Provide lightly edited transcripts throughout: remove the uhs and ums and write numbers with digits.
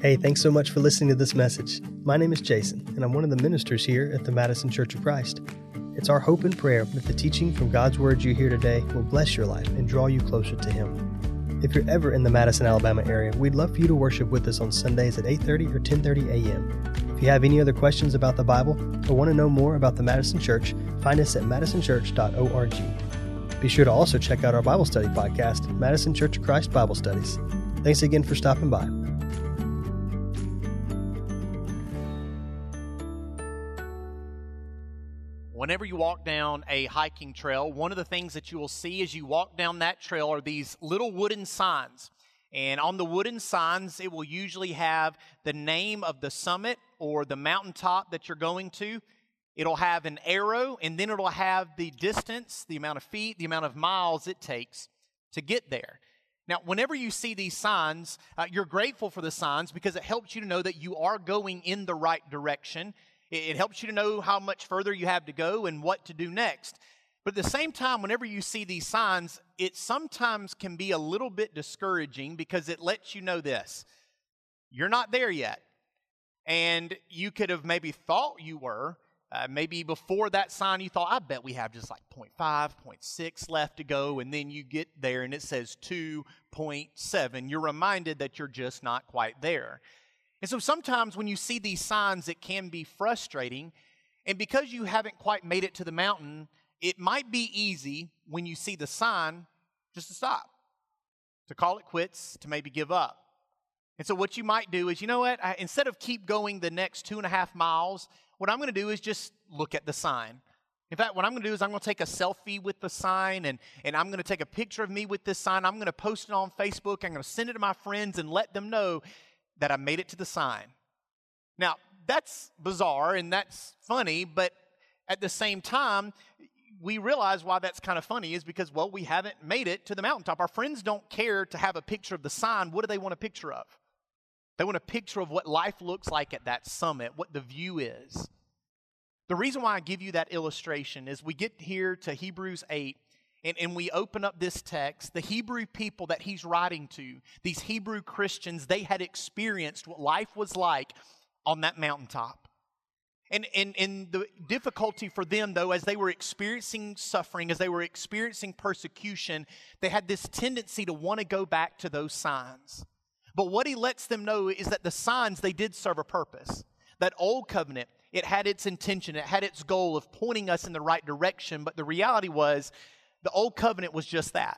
Hey, thanks so much for listening to this message. My name is Jason, and I'm one of the ministers here at the Madison Church of Christ. It's our hope and prayer that the teaching from God's Word you hear today will bless your life and draw you closer to Him. If you're ever in the Madison, Alabama area, we'd love for you to worship with us on Sundays at 8:30 or 10:30 a.m. If you have any other questions about the Bible or want to know more about the Madison Church, find us at madisonchurch.org. Be sure to also check out our Bible study podcast, Madison Church of Christ Bible Studies. Thanks again for stopping by. Whenever you walk down a hiking trail, one of the things that you will see as you walk down that trail are these little wooden signs. And on the wooden signs, it will usually have the name of the summit or the mountaintop that you're going to. It'll have an arrow, and then it'll have the distance, the amount of feet, the amount of miles it takes to get there. Now, whenever you see these signs, you're grateful for the signs because it helps you to know that you are going in the right direction. It helps you to know how much further you have to go and what to do next. But at the same time, whenever you see these signs, it sometimes can be a little bit discouraging because it lets you know this. You're not there yet. And you could have maybe thought you were. Maybe before that sign you thought, I bet we have just like 0.5, 0.6 left to go. And then you get there and it says 2.7. You're reminded that you're just not quite there. And so sometimes when you see these signs, it can be frustrating. And because you haven't quite made it to the mountain, it might be easy when you see the sign just to stop, to call it quits, to maybe give up. And so what you might do is, you know what, instead of keep going the next 2.5 miles, what I'm going to do is just look at the sign. In fact, what I'm going to do is I'm going to take a selfie with the sign, and I'm going to take a picture of me with this sign. I'm going to post it on Facebook. I'm going to send it to my friends and let them know that I made it to the sign. Now, that's bizarre and that's funny, but at the same time, we realize why that's kind of funny is because, well, we haven't made it to the mountaintop. Our friends don't care to have a picture of the sign. What do they want a picture of? They want a picture of what life looks like at that summit, what the view is. The reason why I give you that illustration is we get here to Hebrews 8, and we open up this text. The Hebrew people that he's writing to, these Hebrew Christians, they had experienced what life was like on that mountaintop. And the difficulty for them, though, as they were experiencing suffering, as they were experiencing persecution, they had this tendency to want to go back to those signs. But what he lets them know is that the signs, they did serve a purpose. That old covenant, it had its intention, it had its goal of pointing us in the right direction, but the reality was, the old covenant was just that.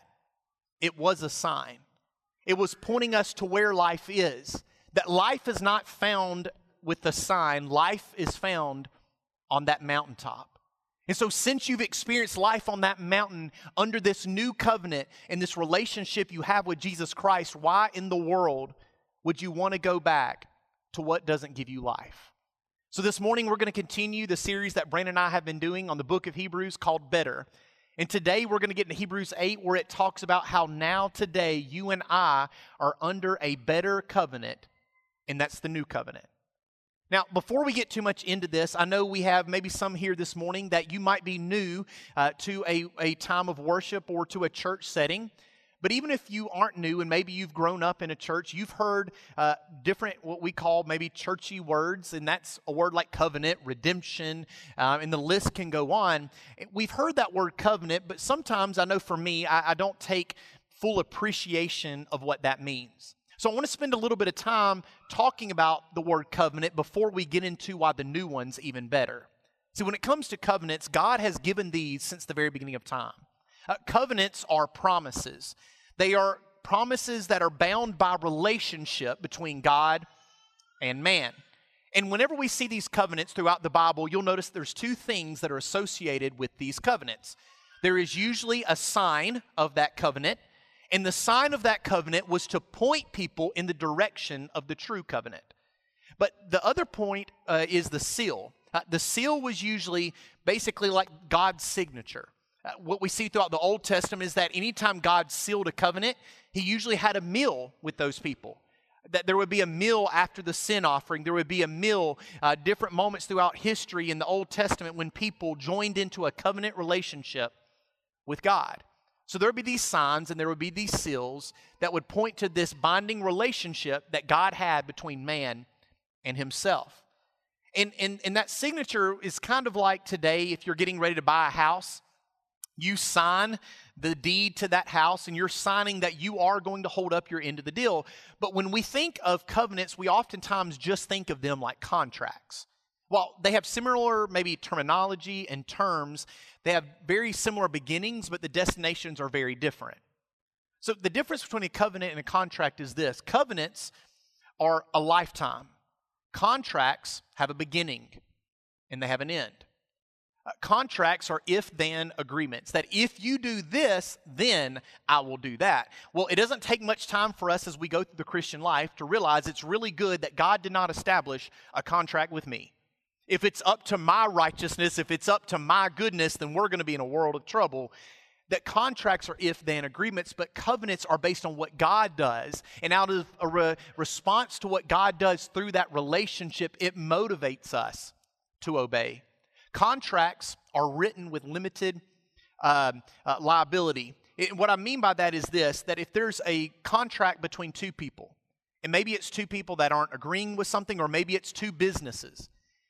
It was a sign. It was pointing us to where life is. That life is not found with the sign. Life is found on that mountaintop. And so since you've experienced life on that mountain under this new covenant and this relationship you have with Jesus Christ, why in the world would you want to go back to what doesn't give you life? So this morning we're going to continue the series that Brandon and I have been doing on the book of Hebrews called Better. And today we're going to get into Hebrews 8 where it talks about how now today you and I are under a better covenant, and that's the new covenant. Now, before we get too much into this, I know we have maybe some here this morning that you might be new to a time of worship or to a church setting. But even if you aren't new and maybe you've grown up in a church, you've heard different what we call maybe churchy words, and that's a word like covenant, redemption, and the list can go on. We've heard that word covenant, but sometimes I know for me, I don't take full appreciation of what that means. So I want to spend a little bit of time talking about the word covenant before we get into why the new one's even better. See, when it comes to covenants, God has given these since the very beginning of time. Covenants are promises. They are promises that are bound by relationship between God and man. And whenever we see these covenants throughout the Bible, you'll notice there's two things that are associated with these covenants. There is usually a sign of that covenant, and the sign of that covenant was to point people in the direction of the true covenant. But the other point is the seal. The seal was usually basically like God's signature. What we see throughout the Old Testament is that anytime God sealed a covenant, he usually had a meal with those people. That there would be a meal after the sin offering. There would be a meal, different moments throughout history in the Old Testament when people joined into a covenant relationship with God. So there would be these signs and there would be these seals that would point to this binding relationship that God had between man and himself. And that signature is kind of like today if you're getting ready to buy a house. You sign the deed to that house and you're signing that you are going to hold up your end of the deal. But when we think of covenants, we oftentimes just think of them like contracts. While they have similar maybe terminology and terms, they have very similar beginnings, but the destinations are very different. So the difference between a covenant and a contract is this. Covenants are a lifetime. Contracts have a beginning and they have an end. Contracts are if-then agreements, that if you do this, then I will do that. Well, it doesn't take much time for us as we go through the Christian life to realize it's really good that God did not establish a contract with me. If it's up to my righteousness, if it's up to my goodness, then we're going to be in a world of trouble. That contracts are if-then agreements, but covenants are based on what God does. And out of a response to what God does through that relationship, it motivates us to obey. Contracts are written with limited liability. What I mean by that is this, that if there's a contract between two people, and maybe it's two people that aren't agreeing with something, or maybe it's two businesses,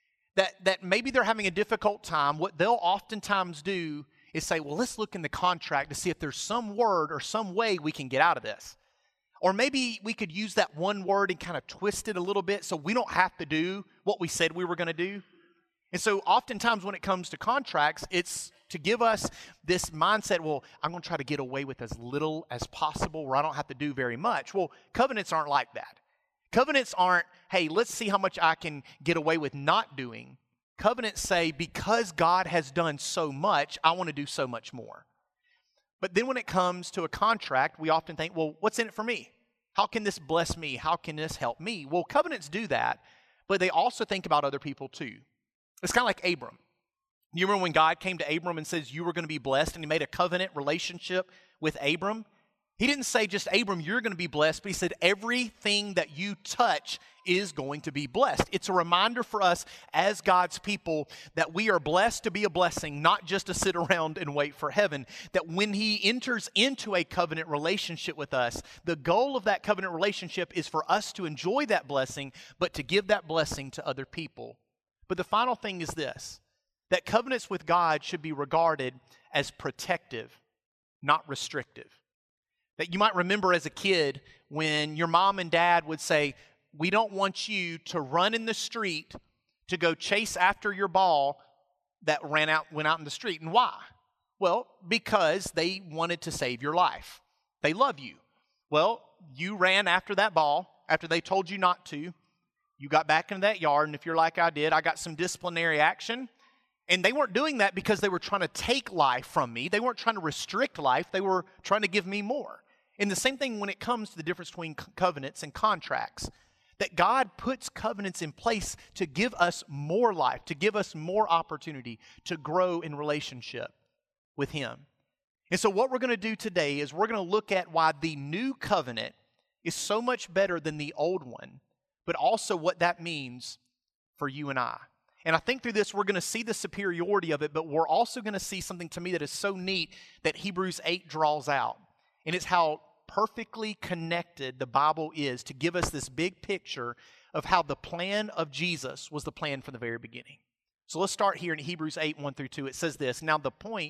that maybe they're having a difficult time, what they'll oftentimes do is say, well, let's look in the contract to see if there's some word or some way we can get out of this. Or maybe we could use that one word and kind of twist it a little bit so we don't have to do what we said we were going to do. And so oftentimes when it comes to contracts, it's to give us this mindset, well, I'm going to try to get away with as little as possible where I don't have to do very much. Well, covenants aren't like that. Covenants aren't, hey, let's see how much I can get away with not doing. Covenants say, because God has done so much, I want to do so much more. But then when it comes to a contract, we often think, well, what's in it for me? How can this bless me? How can this help me? Well, covenants do that, but they also think about other people too. It's kind of like Abram. You remember when God came to Abram and says you were going to be blessed, and he made a covenant relationship with Abram? He didn't say just, Abram, you're going to be blessed, but he said everything that you touch is going to be blessed. It's a reminder for us as God's people that we are blessed to be a blessing, not just to sit around and wait for heaven. That when he enters into a covenant relationship with us, the goal of that covenant relationship is for us to enjoy that blessing, but to give that blessing to other people. But the final thing is this, that covenants with God should be regarded as protective, not restrictive. That you might remember as a kid when your mom and dad would say, we don't want you to run in the street to go chase after your ball that went out in the street. And why? Well, because they wanted to save your life. They love you. Well, you ran after that ball after they told you not to. You got back into that yard, and if you're like I did, I got some disciplinary action. And they weren't doing that because they were trying to take life from me. They weren't trying to restrict life. They were trying to give me more. And the same thing when it comes to the difference between covenants and contracts, that God puts covenants in place to give us more life, to give us more opportunity to grow in relationship with Him. And so what we're going to do today is we're going to look at why the new covenant is so much better than the old one, but also what that means for you and I. And I think through this we're going to see the superiority of it, but we're also going to see something to me that is so neat that Hebrews 8 draws out. And it's how perfectly connected the Bible is to give us this big picture of how the plan of Jesus was the plan from the very beginning. So let's start here in Hebrews 8, 1 through 2. It says this, now the point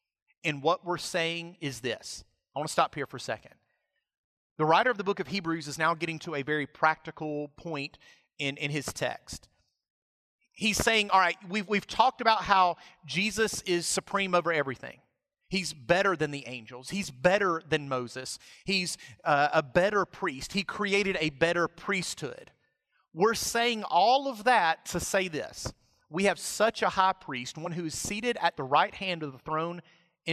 in what we're saying is this. I want to stop here for a second. The writer of the book of Hebrews is now getting to a very practical point in his text. He's saying, all right, we've talked about how Jesus is supreme over everything. He's better than the angels. He's better than Moses. He's a better priest. He created a better priesthood. We're saying all of that to say this. We have such a high priest, one who is seated at the right hand of the throne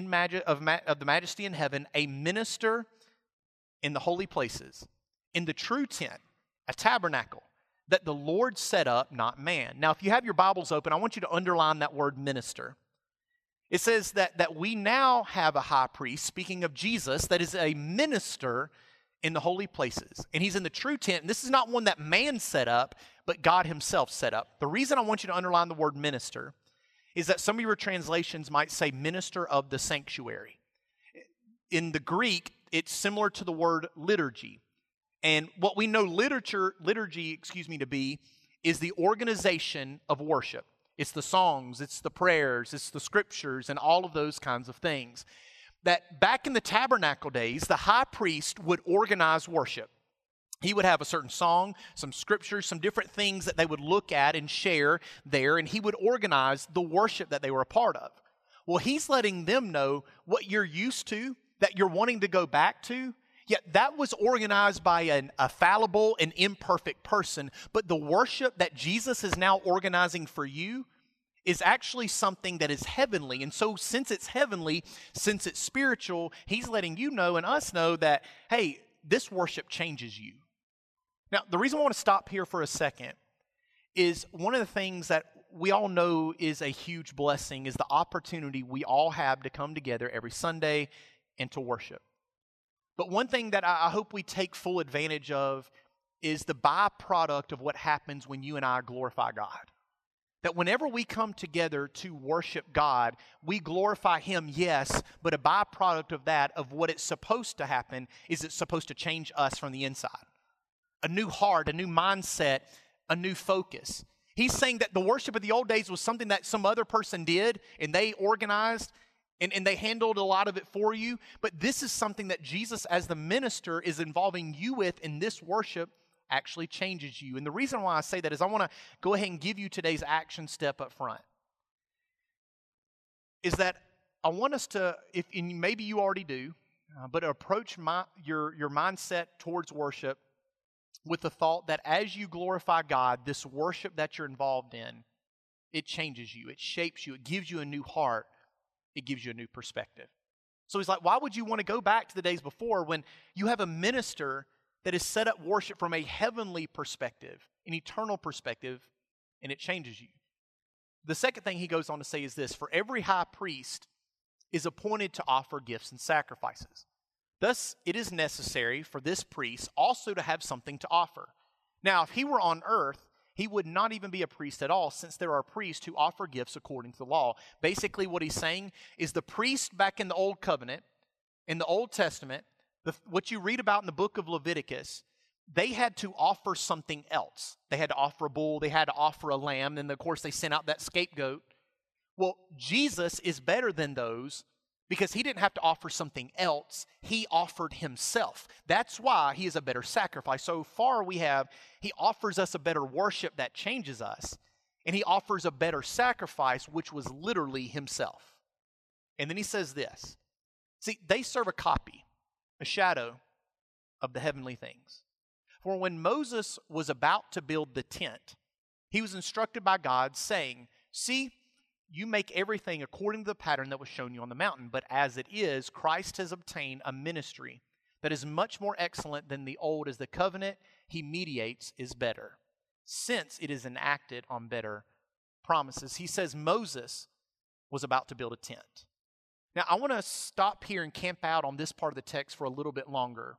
of the majesty in heaven, a minister in the holy places, in the true tent, a tabernacle that the Lord set up, not man. Now, if you have your Bibles open, I want you to underline that word minister. It says that we now have a high priest, speaking of Jesus, that is a minister in the holy places. And he's in the true tent. And this is not one that man set up, but God himself set up. The reason I want you to underline the word minister is that some of your translations might say minister of the sanctuary. in the Greek, it's similar to the word liturgy. And what we know liturgy, to be, is the organization of worship. It's the songs, it's the prayers, it's the scriptures, and all of those kinds of things. That back in the tabernacle days, the high priest would organize worship. He would have a certain song, some scriptures, some different things that they would look at and share there, and he would organize the worship that they were a part of. Well, he's letting them know what you're used to, that you're wanting to go back to. Yet that was organized by a fallible and imperfect person, but the worship that Jesus is now organizing for you is actually something that is heavenly. And so since it's heavenly, since it's spiritual, he's letting you know and us know that, hey, this worship changes you. Now, the reason I want to stop here for a second is one of the things that we all know is a huge blessing is the opportunity we all have to come together every Sunday and to worship. But one thing that I hope we take full advantage of is the byproduct of what happens when you and I glorify God. That whenever we come together to worship God, we glorify Him, yes, but a byproduct of that, of what it's supposed to happen, is it's supposed to change us from the inside. A new heart, a new mindset, a new focus. He's saying that the worship of the old days was something that some other person did, and they organized, and they handled a lot of it for you. But this is something that Jesus, as the minister, is involving you with in this worship, actually changes you. And the reason why I say that is I want to go ahead and give you today's action step up front. Is that I want us to, and maybe you already do, but approach your mindset towards worship with the thought that as you glorify God, this worship that you're involved in, it changes you, it shapes you, it gives you a new heart, it gives you a new perspective. So he's like, why would you want to go back to the days before when you have a minister that has set up worship from a heavenly perspective, an eternal perspective, and it changes you? The second thing he goes on to say is this: for every high priest is appointed to offer gifts and sacrifices. Thus, it is necessary for this priest also to have something to offer. Now, if he were on earth, he would not even be a priest at all, since there are priests who offer gifts according to the law. Basically, what he's saying is the priest back in the Old Covenant, in the Old Testament, what you read about in the book of Leviticus, they had to offer something else. They had to offer a bull, they had to offer a lamb, and of course they sent out that scapegoat. Well, Jesus is better than those because he didn't have to offer something else. He offered himself. That's why he is a better sacrifice. So far he offers us a better worship that changes us, and he offers a better sacrifice, which was literally himself. And then he says this. See, they serve a copy, a shadow of the heavenly things. For when Moses was about to build the tent, he was instructed by God, saying, see, you make everything according to the pattern that was shown you on the mountain. But as it is, Christ has obtained a ministry that is much more excellent than the old, as the covenant he mediates is better, since it is enacted on better promises. He says Moses was about to build a tent. Now, I want to stop here and camp out on this part of the text for a little bit longer.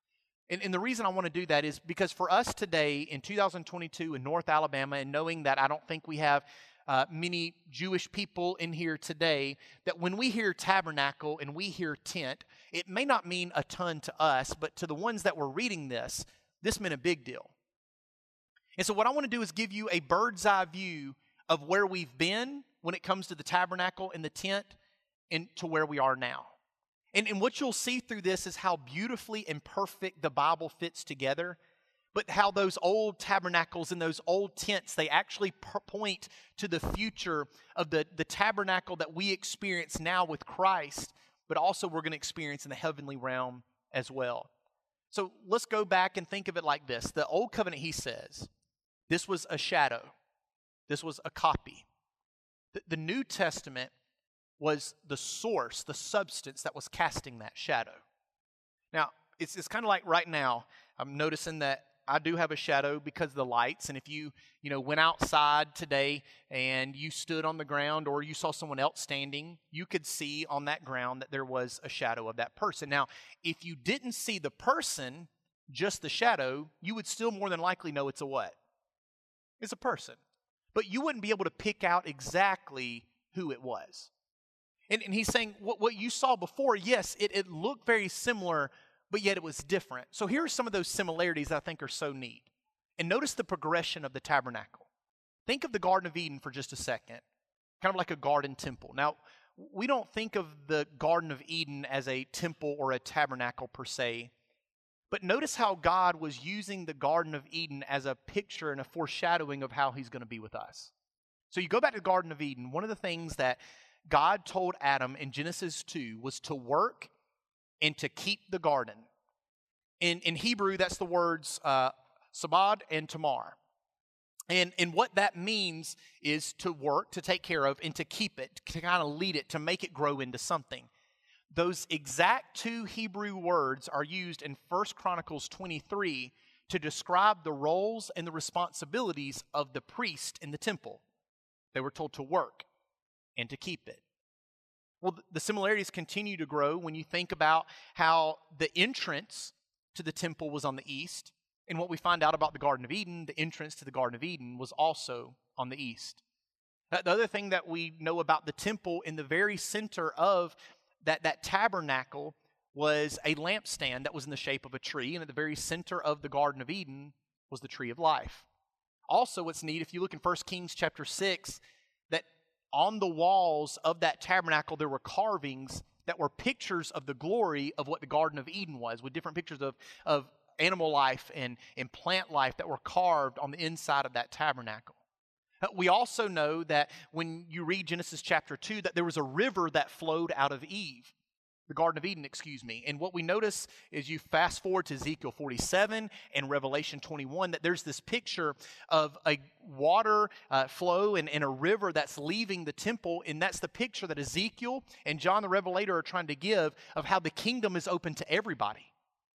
And the reason I want to do that is because for us today in 2022 in North Alabama, and knowing that I don't think we have many Jewish people in here today, that when we hear tabernacle and we hear tent, it may not mean a ton to us, but to the ones that were reading this meant a big deal. And so what I want to do is give you a bird's eye view of where we've been when it comes to the tabernacle and the tent and to where we are now. And what you'll see through this is how beautifully and perfect the Bible fits together, but how those old tabernacles and those old tents, they actually point to the future of the tabernacle that we experience now with Christ, but also we're going to experience in the heavenly realm as well. So let's go back and think of it like this. The Old Covenant, he says, this was a shadow. This was a copy. The New Testament was the source, the substance that was casting that shadow. Now, it's kind of like right now, I'm noticing that I do have a shadow because of the lights, and if you went outside today and you stood on the ground or you saw someone else standing, you could see on that ground that there was a shadow of that person. Now, if you didn't see the person, just the shadow, you would still more than likely know it's a what? It's a person. But you wouldn't be able to pick out exactly who it was. And he's saying what you saw before, yes, it looked very similar, but yet it was different. So here are some of those similarities that I think are so neat. And notice the progression of the tabernacle. Think of the Garden of Eden for just a second, kind of like a garden temple. Now, we don't think of the Garden of Eden as a temple or a tabernacle per se, but notice how God was using the Garden of Eden as a picture and a foreshadowing of how he's going to be with us. So you go back to the Garden of Eden, one of the things that God told Adam in Genesis 2 was to work and to keep the garden. In Hebrew, that's the words sabad and tamar. And what that means is to work, to take care of, and to keep it, to kind of lead it, to make it grow into something. Those exact two Hebrew words are used in 1 Chronicles 23 to describe the roles and the responsibilities of the priest in the temple. They were told to work and to keep it. Well, the similarities continue to grow when you think about how the entrance to the temple was on the east, and what we find out about the Garden of Eden, the entrance to the Garden of Eden was also on the east. The other thing that we know about the temple, in the very center of that tabernacle was a lampstand that was in the shape of a tree, and at the very center of the Garden of Eden was the tree of life. Also, what's neat, if you look in 1 Kings chapter 6, that on the walls of that tabernacle there were carvings that were pictures of the glory of what the Garden of Eden was, with different pictures of animal life and plant life that were carved on the inside of that tabernacle. We also know that when you read Genesis chapter 2, that there was a river that flowed out of the Garden of Eden, and what we notice is you fast forward to Ezekiel 47 and Revelation 21, that there's this picture of a water flow and a river that's leaving the temple, and that's the picture that Ezekiel and John the Revelator are trying to give of how the kingdom is open to everybody.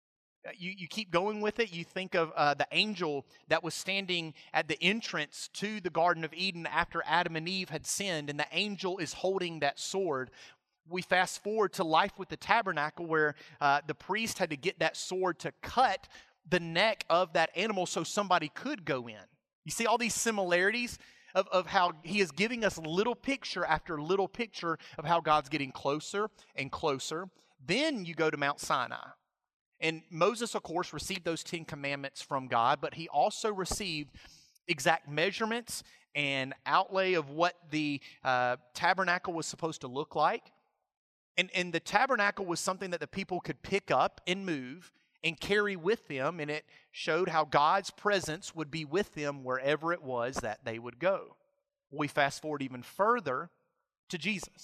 You keep going with it. You think of the angel that was standing at the entrance to the Garden of Eden after Adam and Eve had sinned, and the angel is holding that sword. We fast forward to life with the tabernacle, where the priest had to get that sword to cut the neck of that animal so somebody could go in. You see all these similarities of how he is giving us little picture after little picture of how God's getting closer and closer. Then you go to Mount Sinai. And Moses, of course, received those 10 commandments from God, but he also received exact measurements and outlay of what the tabernacle was supposed to look like. And the tabernacle was something that the people could pick up and move and carry with them, and it showed how God's presence would be with them wherever it was that they would go. We fast forward even further to Jesus.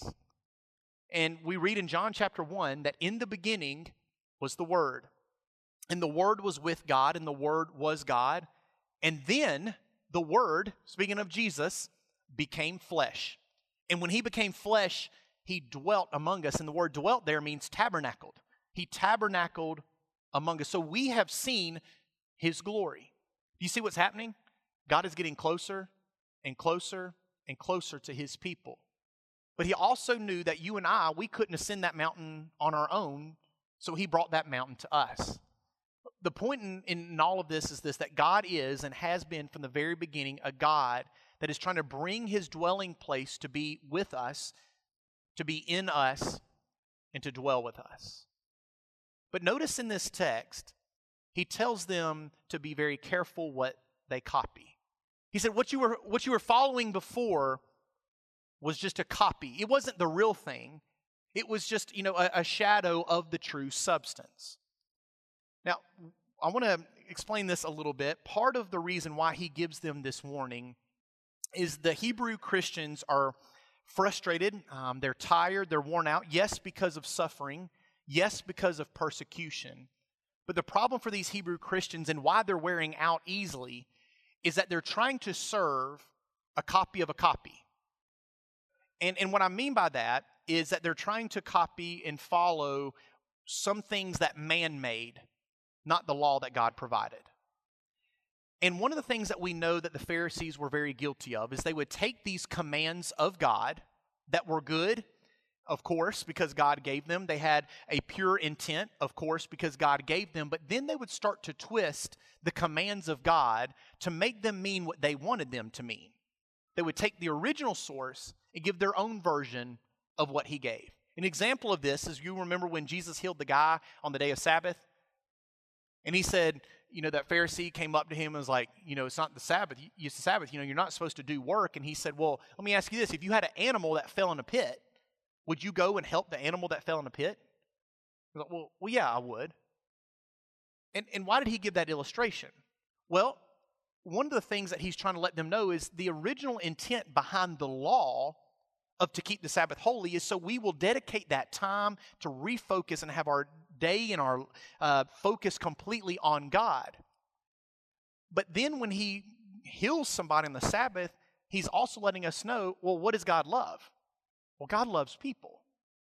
And we read in John chapter 1 that in the beginning was the Word. And the Word was with God, and the Word was God. And then the Word, speaking of Jesus, became flesh. And when he became flesh, he dwelt among us. And the word dwelt there means tabernacled. He tabernacled among us. So we have seen his glory. Do you see what's happening? God is getting closer and closer and closer to his people. But he also knew that you and I, we couldn't ascend that mountain on our own, so he brought that mountain to us. The point in all of this is this, that God is and has been from the very beginning a God that is trying to bring his dwelling place to be with us, to be in us, and to dwell with us. But notice in this text, he tells them to be very careful what they copy. He said, what you were following before was just a copy. It wasn't the real thing. It was just, a shadow of the true substance. Now, I want to explain this a little bit. Part of the reason why he gives them this warning is the Hebrew Christians are frustrated, they're tired, they're worn out. Yes, because of suffering. Yes, because of persecution. But the problem for these Hebrew Christians and why they're wearing out easily is that they're trying to serve a copy of a copy. And what I mean by that is that they're trying to copy and follow some things that man made, not the law that God provided. And one of the things that we know that the Pharisees were very guilty of is they would take these commands of God that were good, of course, because God gave them. They had a pure intent, of course, because God gave them. But then they would start to twist the commands of God to make them mean what they wanted them to mean. They would take the original source and give their own version of what he gave. An example of this is, you remember when Jesus healed the guy on the day of Sabbath? And he said, that Pharisee came up to him and was like, it's not the Sabbath. It's the Sabbath. You're not supposed to do work. And he said, well, let me ask you this. If you had an animal that fell in a pit, would you go and help the animal that fell in a pit? He's like, well, yeah, I would. And why did he give that illustration? Well, one of the things that he's trying to let them know is the original intent behind the law of to keep the Sabbath holy is so we will dedicate that time to refocus and have our day and our focus completely on God. But then when he heals somebody on the Sabbath, he's also letting us know, well, what does God love? Well, God loves people.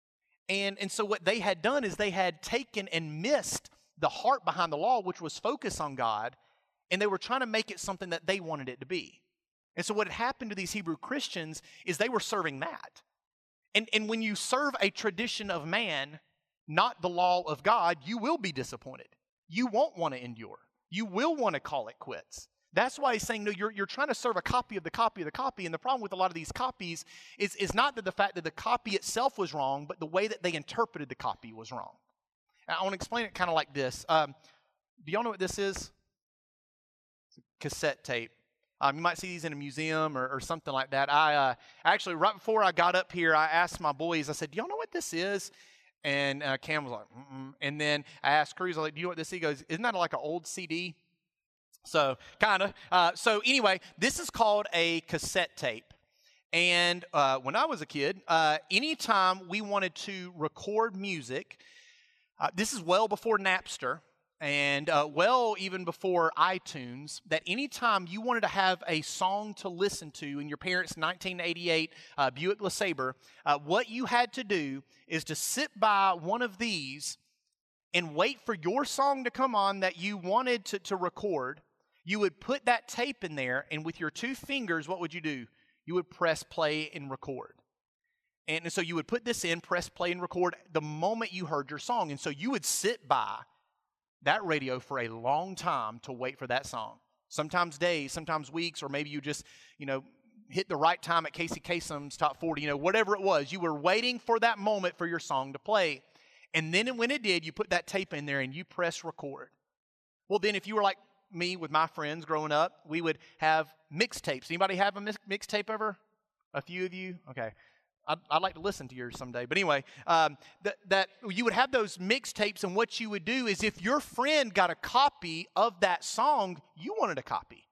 And so what they had done is they had taken and missed the heart behind the law, which was focus on God, and they were trying to make it something that they wanted it to be. And so what had happened to these Hebrew Christians is they were serving that. And when you serve a tradition of man, not the law of God, you will be disappointed. You won't want to endure. You will want to call it quits. That's why he's saying, no, you're trying to serve a copy of the copy of the copy. And the problem with a lot of these copies is not that the fact that the copy itself was wrong, but the way that they interpreted the copy was wrong. And I want to explain it kind of like this. Do y'all know what this is? It's a cassette tape. You might see these in a museum or something like that. I actually, right before I got up here, I asked my boys, I said, do y'all know what this is? And Cam was like, mm-mm. And then I asked Cruz, I was like, do you know what this is? He goes, isn't that like an old CD? So, kind of. So anyway, this is called a cassette tape. And when I was a kid, anytime we wanted to record music, this is well before Napster, and well even before iTunes, that anytime you wanted to have a song to listen to in your parents' 1988 Buick LeSabre, what you had to do is to sit by one of these and wait for your song to come on that you wanted to record. You would put that tape in there, and with your two fingers, what would you do? You would press play and record. And so you would put this in, press play and record the moment you heard your song. And so you would sit by that radio for a long time to wait for that song. Sometimes days, sometimes weeks, or maybe you just, hit the right time at Casey Kasem's Top 40, whatever it was. You were waiting for that moment for your song to play. And then when it did, you put that tape in there and you press record. Well, then if you were like me with my friends growing up, we would have mixtapes. Anybody have a mixtape ever? A few of you? Okay. I'd like to listen to yours someday. But anyway, that you would have those mixtapes, and what you would do is if your friend got a copy of that song, you wanted a copy.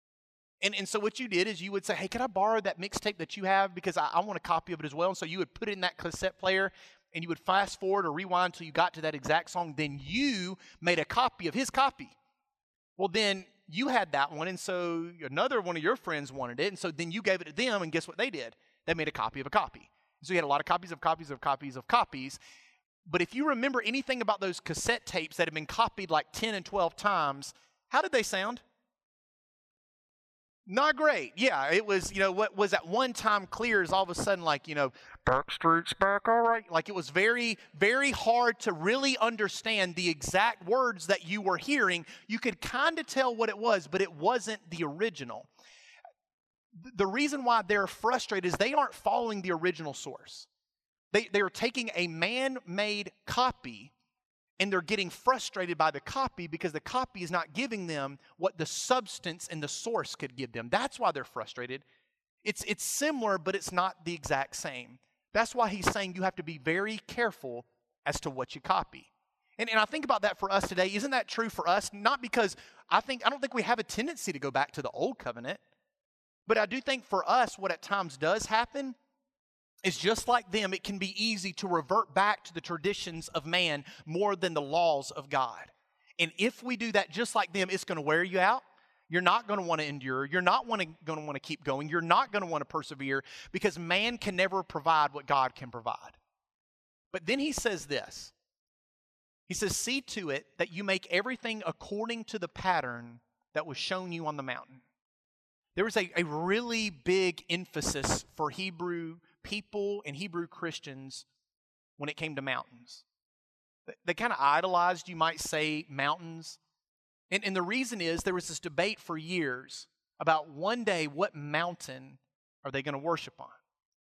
And so what you did is you would say, hey, can I borrow that mixtape that you have? Because I want a copy of it as well. And so you would put it in that cassette player, and you would fast forward or rewind until you got to that exact song. Then you made a copy of his copy. Well, then you had that one, and so another one of your friends wanted it, and so then you gave it to them, and guess what they did? They made a copy of a copy. So you had a lot of copies of copies of copies of copies. But if you remember anything about those cassette tapes that had been copied like 10 and 12 times, how did they sound? Not great. Yeah, it was, what was at one time clear is all of a sudden like, Backstreet's back, all right. Like it was very, very hard to really understand the exact words that you were hearing. You could kind of tell what it was, but it wasn't the original. The reason why they're frustrated is they aren't following the original source. They're taking a man-made copy, and they're getting frustrated by the copy because the copy is not giving them what the substance and the source could give them. That's why they're frustrated. It's similar, but it's not the exact same. That's why he's saying you have to be very careful as to what you copy. And I think about that for us today. Isn't that true for us? Not because I don't think we have a tendency to go back to the old covenant. But I do think for us, what at times does happen is just like them, it can be easy to revert back to the traditions of man more than the laws of God. And if we do that just like them, it's going to wear you out. You're not going to want to endure. You're not going to want to keep going. You're not going to want to persevere because man can never provide what God can provide. But then he says this. He says, see to it that you make everything according to the pattern that was shown you on the mountain. There was a really big emphasis for Hebrew people and Hebrew Christians when it came to mountains. They kind of idolized, you might say, mountains. And the reason is there was this debate for years about one day what mountain are they going to worship on.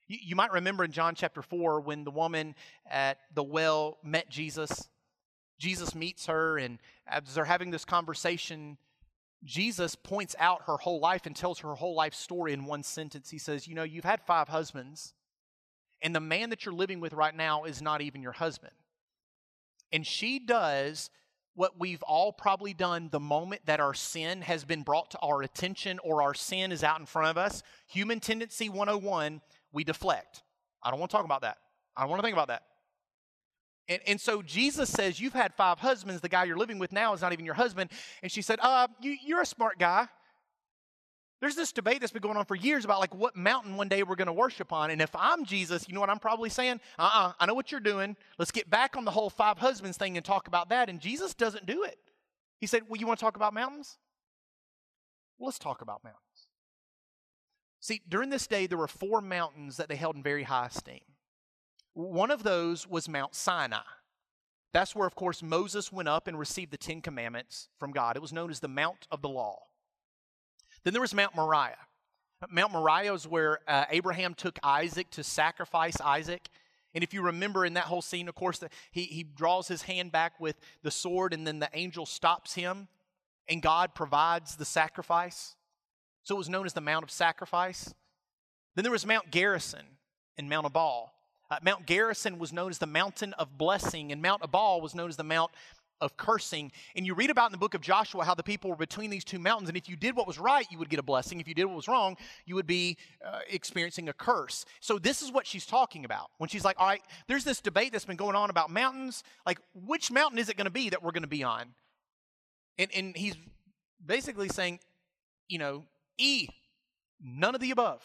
You might remember in John chapter 4 when the woman at the well met Jesus. Jesus meets her, and as they're having this conversation, Jesus points out her whole life and tells her whole life story in one sentence. He says, you know, you've had 5 husbands, and the man that you're living with right now is not even your husband. And she does what we've all probably done the moment that our sin has been brought to our attention or our sin is out in front of us. Human tendency 101, we deflect. I don't want to talk about that. I don't want to think about that. And so Jesus says, you've had 5 husbands. The guy you're living with now is not even your husband. And she said, you're a smart guy. There's this debate that's been going on for years about like what mountain one day we're going to worship on. And if I'm Jesus, you know what I'm probably saying? I know what you're doing. Let's get back on the whole 5 husbands thing and talk about that. And Jesus doesn't do it. He said, well, you want to talk about mountains? Well, let's talk about mountains. See, during this day, there were 4 mountains that they held in very high esteem. One of those was Mount Sinai. That's where, of course, Moses went up and received the 10 Commandments from God. It was known as the Mount of the Law. Then there was Mount Moriah. Mount Moriah is where Abraham took Isaac to sacrifice Isaac. And if you remember in that whole scene, of course, he draws his hand back with the sword, and then the angel stops him, and God provides the sacrifice. So it was known as the Mount of Sacrifice. Then there was Mount Gerizim and Mount Ebal. Mount Gerizim was known as the mountain of blessing, and Mount Ebal was known as the mount of cursing. And you read about in the book of Joshua how the people were between these 2 mountains, and if you did what was right, you would get a blessing. If you did what was wrong, you would be experiencing a curse. So this is what she's talking about when she's like, all right, there's this debate that's been going on about mountains. Like, which mountain is it going to be that we're going to be on? And he's basically saying, you know, none of the above.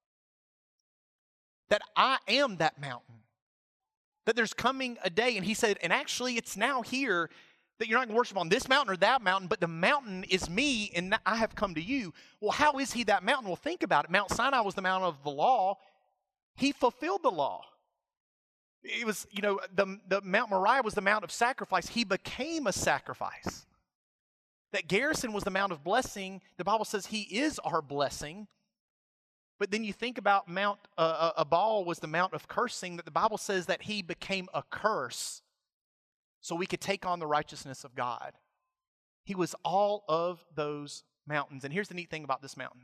That I am that mountain. That there's coming a day, and he said, and actually it's now here, that you're not going to worship on this mountain or that mountain, but the mountain is me, and I have come to you. Well, how is he that mountain? Well, think about it. Mount Sinai was the mountain of the law. He fulfilled the law. It was, you know, the Mount Moriah was the mount of sacrifice. He became a sacrifice. That Gerizim was the mount of blessing. The Bible says he is our blessing. But then you think about Mount Ebal was the mount of cursing, that the Bible says that he became a curse so we could take on the righteousness of God. He was all of those mountains. And here's the neat thing about this mountain.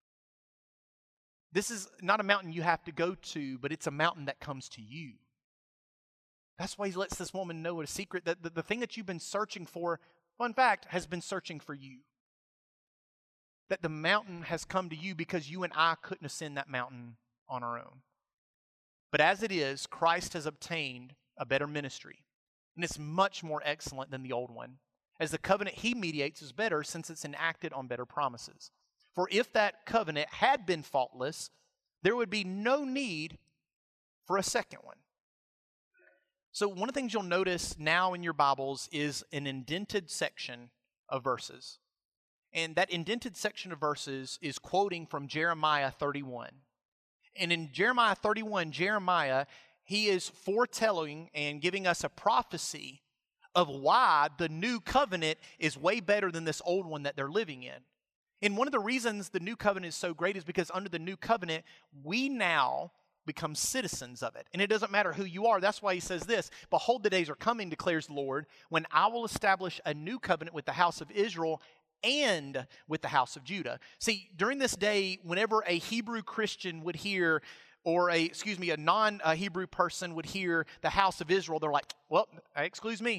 This is not a mountain you have to go to, but it's a mountain that comes to you. That's why he lets this woman know a secret, that the thing that you've been searching for, fun fact, has been searching for you. That the mountain has come to you because you and I couldn't ascend that mountain on our own. But as it is, Christ has obtained a better ministry, and it's much more excellent than the old one, as the covenant he mediates is better since it's enacted on better promises. For if that covenant had been faultless, there would be no need for a second one. So one of the things you'll notice now in your Bibles is an indented section of verses. And that indented section of verses is quoting from Jeremiah 31. And in Jeremiah 31, Jeremiah, he is foretelling and giving us a prophecy of why the new covenant is way better than this old one that they're living in. And one of the reasons the new covenant is so great is because under the new covenant, we now become citizens of it. And it doesn't matter who you are. That's why he says this, behold, the days are coming, declares the Lord, when I will establish a new covenant with the house of Israel and with the house of Judah. See, during this day, whenever a Hebrew Christian would hear, or a non-Hebrew person would hear the house of Israel, they're like, well, excuse me.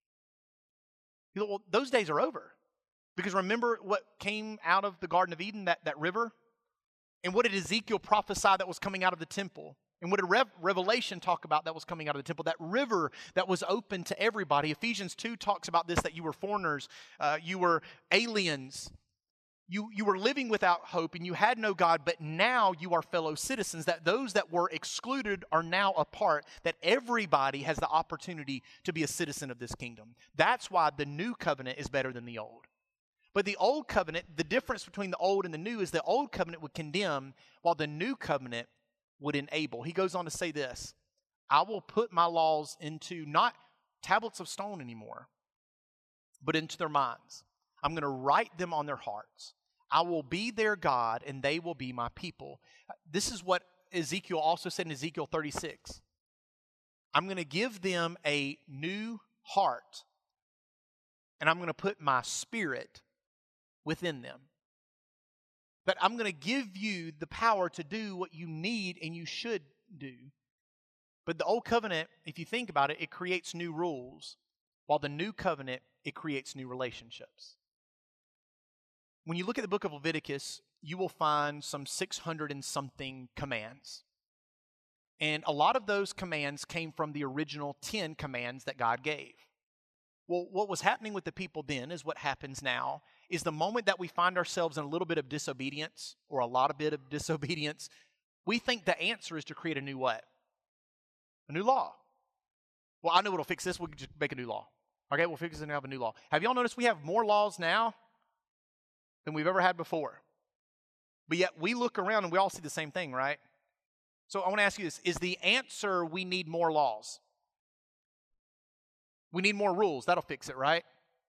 Well, those days are over. Because remember what came out of the Garden of Eden, that river? And what did Ezekiel prophesy that was coming out of the temple? And what did Revelation talk about that was coming out of the temple? That river that was open to everybody. Ephesians 2 talks about this, that you were foreigners, you were aliens, you were living without hope, and you had no God, but now you are fellow citizens, that those that were excluded are now a part, that everybody has the opportunity to be a citizen of this kingdom. That's why the new covenant is better than the old. But the old covenant, the difference between the old and the new is the old covenant would condemn, while the new covenant would enable. He goes on to say this, I will put my laws into not tablets of stone anymore, but into their minds. I'm going to write them on their hearts. I will be their God, and they will be my people. This is what Ezekiel also said in Ezekiel 36. I'm going to give them a new heart, and I'm going to put my spirit within them. But I'm going to give you the power to do what you need and you should do. But the old covenant, if you think about it, it creates new rules, while the new covenant, it creates new relationships. When you look at the book of Leviticus, you will find some 600 and something commands. And a lot of those commands came from the original 10 commands that God gave. Well, what was happening with the people then is what happens now, is the moment that we find ourselves in a little bit of disobedience, or a lot of bit of disobedience, we think the answer is to create a new what? A new law. Well, I know what'll fix this. We can just make a new law. Okay, we'll fix this and have a new law. Have y'all noticed we have more laws now than we've ever had before? But yet we look around and we all see the same thing, right? So I want to ask you this. Is the answer we need more laws? We need more rules. That'll fix it, right?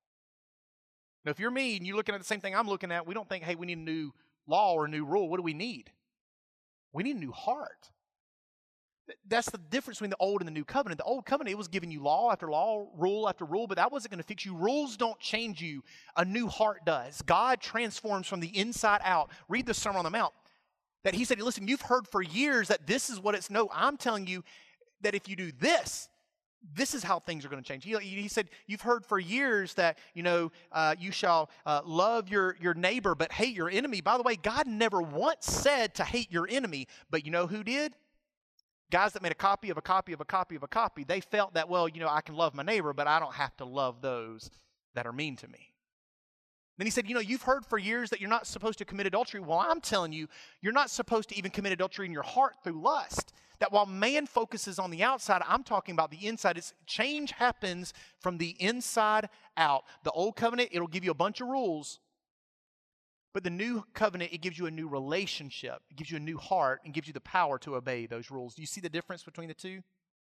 Now, if you're me and you're looking at the same thing I'm looking at, we don't think, hey, we need a new law or a new rule. What do we need? We need a new heart. That's the difference between the old and the new covenant. The old covenant, it was giving you law after law, rule after rule, but that wasn't going to fix you. Rules don't change you. A new heart does. God transforms from the inside out. Read the Sermon on the Mount. That he said, listen, you've heard for years that this is what it's. No, I'm telling you that if you do this, this is how things are going to change. He said, you've heard for years that, you shall love your neighbor but hate your enemy. By the way, God never once said to hate your enemy, but you know who did? Guys that made a copy of a copy of a copy of a copy. They felt that, well, I can love my neighbor, but I don't have to love those that are mean to me. Then he said, you've heard for years that you're not supposed to commit adultery. Well, I'm telling you, you're not supposed to even commit adultery in your heart through lust. That while man focuses on the outside, I'm talking about the inside. Change happens from the inside out. The old covenant, it'll give you a bunch of rules. But the new covenant, it gives you a new relationship. It gives you a new heart and gives you the power to obey those rules. Do you see the difference between the two?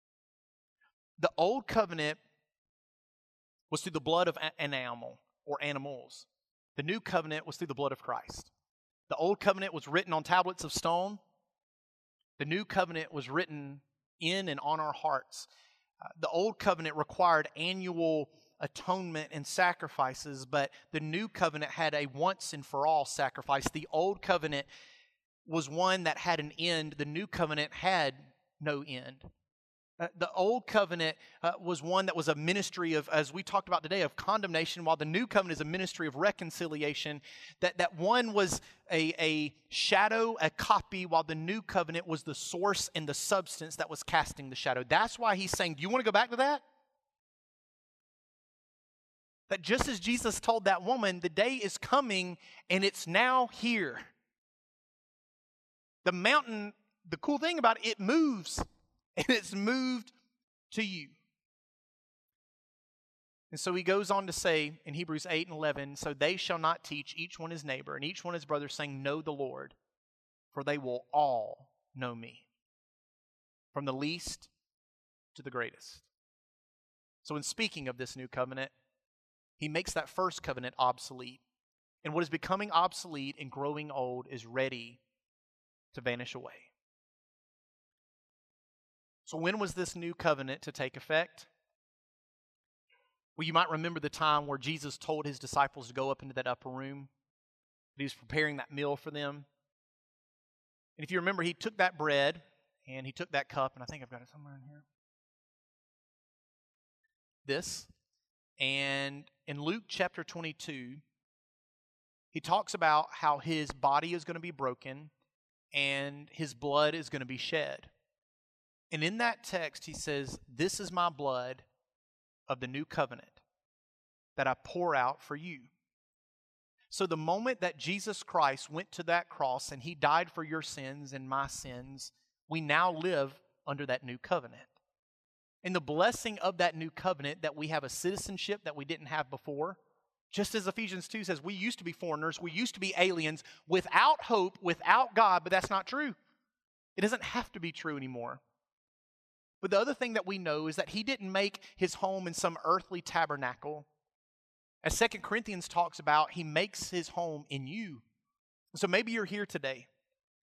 The old covenant was through the blood of an animal or animals. The new covenant was through the blood of Christ. The old covenant was written on tablets of stone. The new covenant was written in and on our hearts. The old covenant required annual atonement and sacrifices, but the new covenant had a once and for all sacrifice. The old covenant was one that had an end. The new covenant had no end. The old covenant was one that was a ministry of, as we talked about today, of condemnation, while the new covenant is a ministry of reconciliation. That one was a shadow, a copy, while the new covenant was the source and the substance that was casting the shadow. That's why he's saying, do you want to go back to that? That just as Jesus told that woman, the day is coming and it's now here. The mountain, the cool thing about it moves, and it's moved to you. And so he goes on to say in Hebrews 8 and 11, so they shall not teach each one his neighbor and each one his brother, saying, know the Lord, for they will all know me, from the least to the greatest. So in speaking of this new covenant, he makes that first covenant obsolete. And what is becoming obsolete and growing old is ready to vanish away. So when was this new covenant to take effect? Well, you might remember the time where Jesus told his disciples to go up into that upper room. He was preparing that meal for them. And if you remember, he took that bread and he took that cup, and I think I've got it somewhere in here. This. And in Luke chapter 22, he talks about how his body is going to be broken and his blood is going to be shed. And in that text, he says, this is my blood of the new covenant that I pour out for you. So the moment that Jesus Christ went to that cross and he died for your sins and my sins, we now live under that new covenant. And the blessing of that new covenant, that we have a citizenship that we didn't have before. Just as Ephesians 2 says, we used to be foreigners, we used to be aliens, without hope, without God, but that's not true. It doesn't have to be true anymore. But the other thing that we know is that he didn't make his home in some earthly tabernacle. As 2 Corinthians talks about, he makes his home in you. So maybe you're here today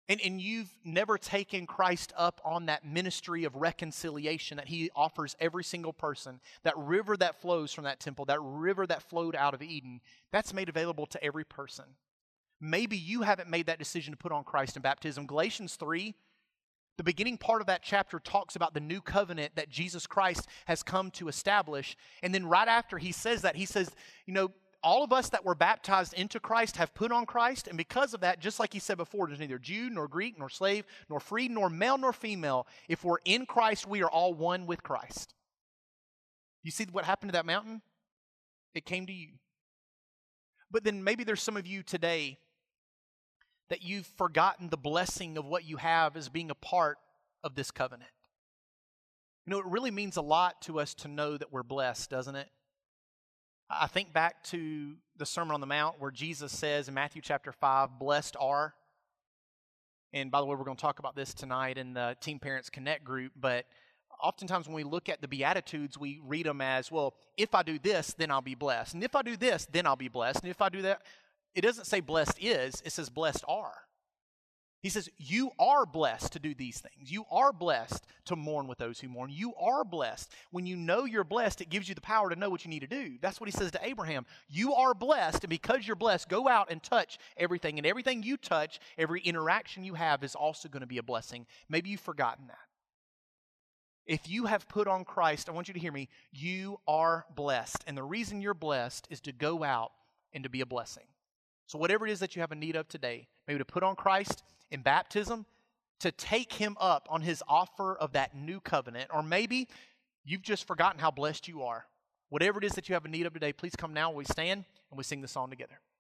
and you've never taken Christ up on that ministry of reconciliation that he offers every single person, that river that flows from that temple, that river that flowed out of Eden, that's made available to every person. Maybe you haven't made that decision to put on Christ in baptism. Galatians 3, the beginning part of that chapter talks about the new covenant that Jesus Christ has come to establish. And then right after he says that, he says, all of us that were baptized into Christ have put on Christ. And because of that, just like he said before, there's neither Jew nor Greek nor slave nor free nor male nor female. If we're in Christ, we are all one with Christ. You see what happened to that mountain? It came to you. But then maybe there's some of you today that you've forgotten the blessing of what you have as being a part of this covenant. It really means a lot to us to know that we're blessed, doesn't it? I think back to the Sermon on the Mount where Jesus says in Matthew chapter 5, blessed are. And by the way, we're going to talk about this tonight in the Teen Parents Connect group, but oftentimes when we look at the Beatitudes, we read them as, well, if I do this, then I'll be blessed. And if I do this, then I'll be blessed. And if I do that, it doesn't say blessed is, it says blessed are. He says, you are blessed to do these things. You are blessed to mourn with those who mourn. You are blessed. When you know you're blessed, it gives you the power to know what you need to do. That's what he says to Abraham. You are blessed, and because you're blessed, go out and touch everything. And everything you touch, every interaction you have is also going to be a blessing. Maybe you've forgotten that. If you have put on Christ, I want you to hear me, you are blessed. And the reason you're blessed is to go out and to be a blessing. So whatever it is that you have a need of today, maybe to put on Christ in baptism, to take him up on his offer of that new covenant, or maybe you've just forgotten how blessed you are. Whatever it is that you have a need of today, please come now. We stand and we sing the song together.